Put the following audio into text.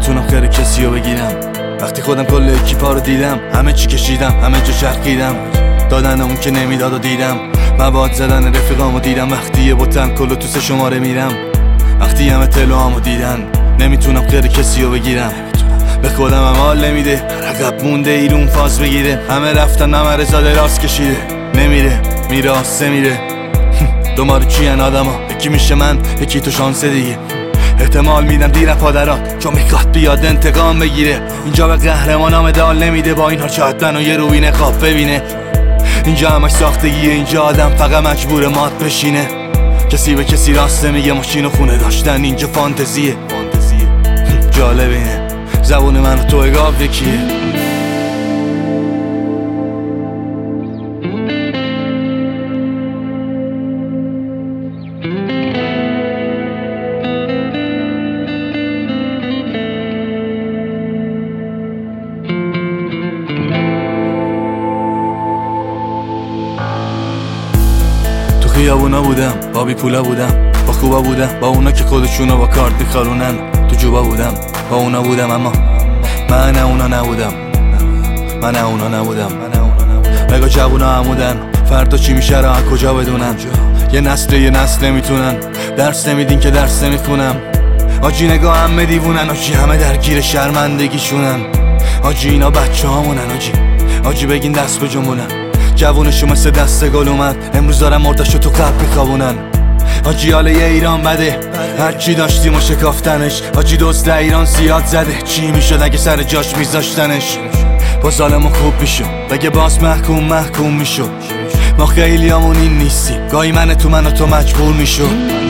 نمیتونم خیر کسی رو بگیرم. وقتی خودم کل اکیپا رو دیدم، همه چی کشیدم، همه جا چرخیدم، دادن اون که نمیداد و دیدم، مواد زدن رفیقامو دیدم. وقتی یه بوتن کلو تو 3 شماره میرم، وقتی همه تلوامو دیدن، نمیتونم خیر کسی رو بگیرم. به خودم هم حال نمیده، عقب مونده ایرون فاز بگیره. همه رفتن ممر زاده راست کشیده، نمیره میره آسه میره. دومارو چین آدما، یکی میشه من یکی تو شانس دیگه. احتمال میدم دیر پادرات چون میخواد بیاد انتقام بگیره. اینجا به قهرمانا مدال نمیده، با این ها شاید منو یه روبین خواب ببینه. اینجا همش ساختگیه، اینجا آدم فقط مجبور مات بشینه. کسی به کسی راست نمیگه، ماشین و خونه داشتن اینجا فانتزیه. جالب اینه زبون من و تو اگاب یکیه. تو خیابونا بودم، با بی پولا بودم، با خوبا بودم، با اونا که خودشونو با کارت میخارونن. تو جوبا بودم، با اونا بودم، اما من اونا نبودم. نگاه جوونا عمودن، فردا چی میشه را کجا بدونن. یه نسل نمیتونن، درس نمیدین که درس نمیخونم. آجی نگاه همه دیوونن، آجی همه درگیر شرمندگیشونن. آجی اینا بچه هامونن، آجی بگین دست به جنبونن. جوونشو مثل دست گل اومد، امروز دارم مردشو تو قلب میخوابونن. آجی حال یه ایران بده، هرچی داشتیم و شکافتنش. آجی دزد ایران زیاد زده، چی میشد اگه سر جاش میذاشتنش. با ظالمو خوب میشو، بگه باز محکوم میشو. ما خیلی همون این نیستی، گاهی من تو مجبور میشو.